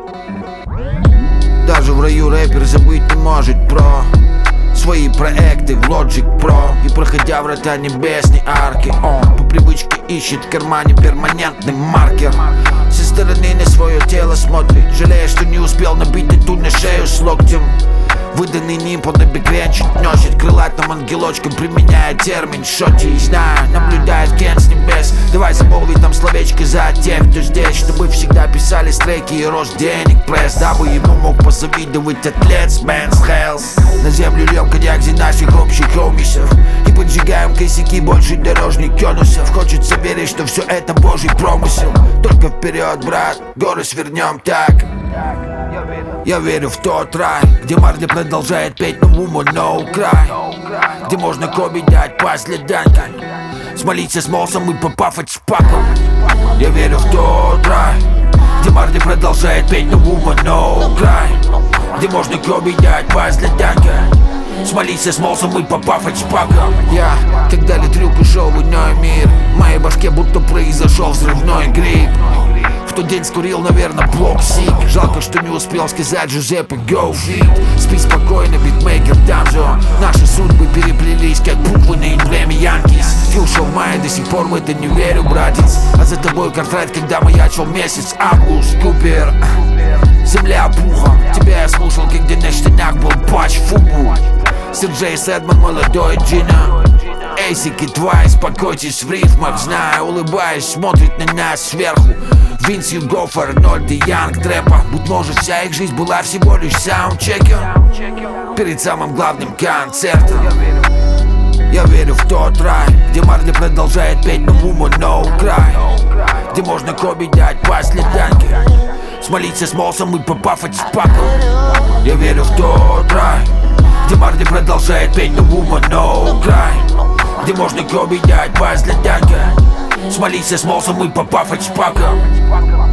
Даже в раю рэпер забыть не может про свои проекты в Logic Pro. И проходя врата небесной арки, он по привычке ищет в кармане перманентный маркер. Со стороны на свое тело смотрит, жалея, что не успел набить тату на шею с локтем. Выданный нимпл на бекренчик носит крылатым ангелочком, применяя термин шоти. Знаю, наблюдает Кен с небес. Давай замолви там словечко за тех, кто здесь, чтобы всегда писали стреки и рост денег пресс, дабы ему мог позавидовать атлет с Мэнс Хелс. На землю льем коньяк за наших общих хомисов и поджигаем косяки больше дорожных конусов. Хочется верить, что все это божий промысел. Только вперед, брат, горы свернем так. Я верю в тот рай, где Марли продолжает петь no woman, no cry, где можно Коби дать после Данька, смолиться с Молсом и попафать с Паком. Я верю в тот рай, где Марли продолжает петь no woman, no cry, где можно Коби дать после Данька, смолиться с Молсом и попафать с Паком. Я, когда Литрюк ушел в иной мир, в моей башке будто произошел взрывной грипп. В тот день скурил, наверное, блок сик. Жалко, что не успел сказать Джузеппе go fit. Спи спокойно, битмейкер, там же наши судьбы переплелись, как буквы на эмблеме Янкис. Ты ушел в мае, до сих пор в это не верю, братец. А за тобой картрайт, когда маячил месяц август. Купер, земля пухом. Тебя я слушал, когда на штанах был патч фубу. Сиджей Сэдман, молодой Джина. Эйсик и Твай, спокойтесь в рифмах. Знаю, улыбаясь, смотрит на нас сверху. Винс, Югоф, Арнольд и Янг трэпа. Будь может, вся их жизнь была всего лишь саундчеком перед самым главным концертом. Я верю в тот рай, где Марли продолжает петь no woman, no cry, где можно Коби дать после Даньки, смолиться с Молсом и попафать с Паком. Я верю в тот рай, где Марли продолжает петь no woman, no cry, где можно Коби дать после Даньки, смолиться с Молсом и попафать с Паком.